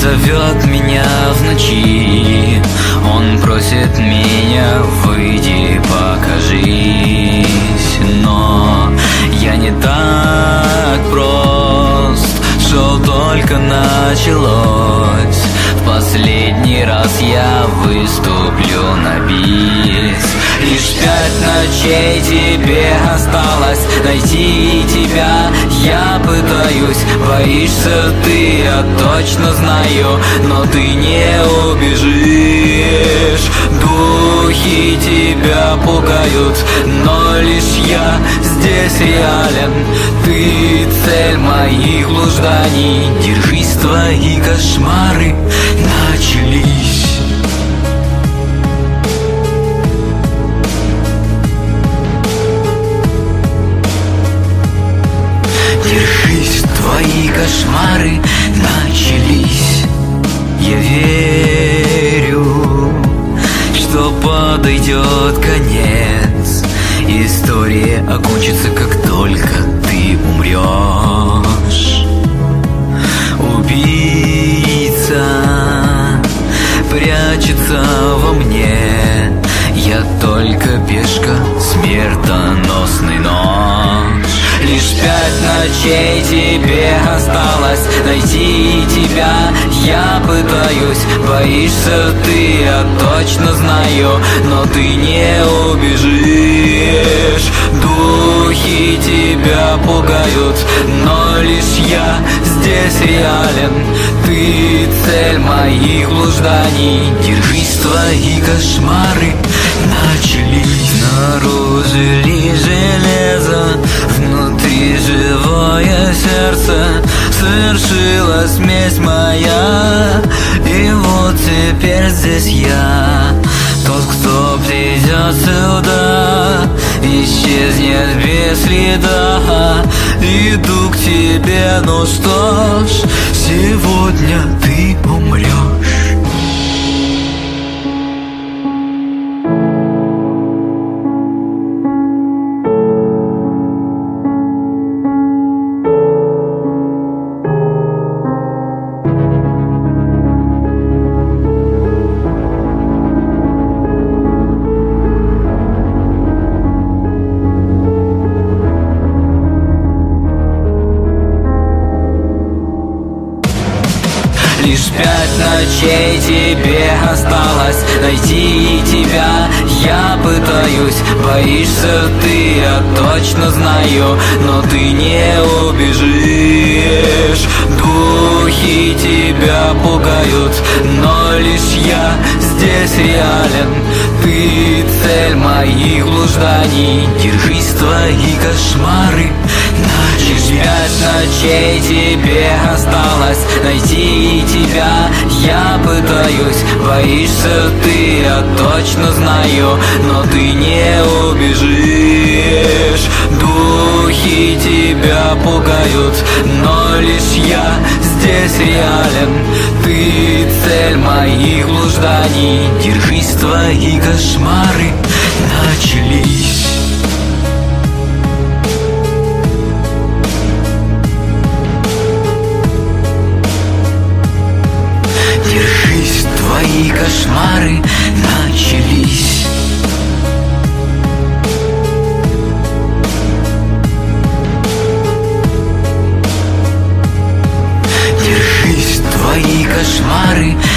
зовет меня в ночи, он просит меня: выйди, покажись. Но я не так прост, шоу только началось. В последний раз я выступлю на бис. Лишь 5 ночей тебе осталось найти тебя. Я пытаюсь, боишься ты, я точно знаю, но ты не убежишь. Духи тебя пугают, но лишь я здесь реален. Ты цель моих блужданий. Держись, твои кошмары начались. Держись, твои кошмары начались. Я верю, что подойдет конец. История окончится, как только ты умрешь. Убийца прячется во мне. Я только пешка, смертоносный нож. Лишь 5 ночей тебе осталось найти тебя. Я пытаюсь, боишься ты, я точно знаю, но ты не убежишь. Духи тебя пугают, но лишь я здесь реален. Ты цель моих блужданий. Держись, твои кошмары начались. Снаружи лишь железо, внутри живое сердце. Свершилась смесь моя, и вот теперь здесь я. Тот, кто придет сюда, исчезнет без следа. Иду к тебе, ну что ж, сегодня ты умрешь. Лишь 5 ночей тебе осталось найти тебя. Я пытаюсь, боишься ты, я точно знаю, но ты не убежишь. Духи тебя пугают, но лишь я здесь реален. Ты цель моих блужданий. Держись, твои кошмары начались. 5 ночей тебе осталось найти тебя. Я пытаюсь, боишься ты, я точно знаю, но ты не убежишь. Духи тебя пугают, но лишь я здесь реален. Ты цель моих блужданий. Держись, твои кошмары начались. Держись, твои кошмары начались. Держись, твои кошмары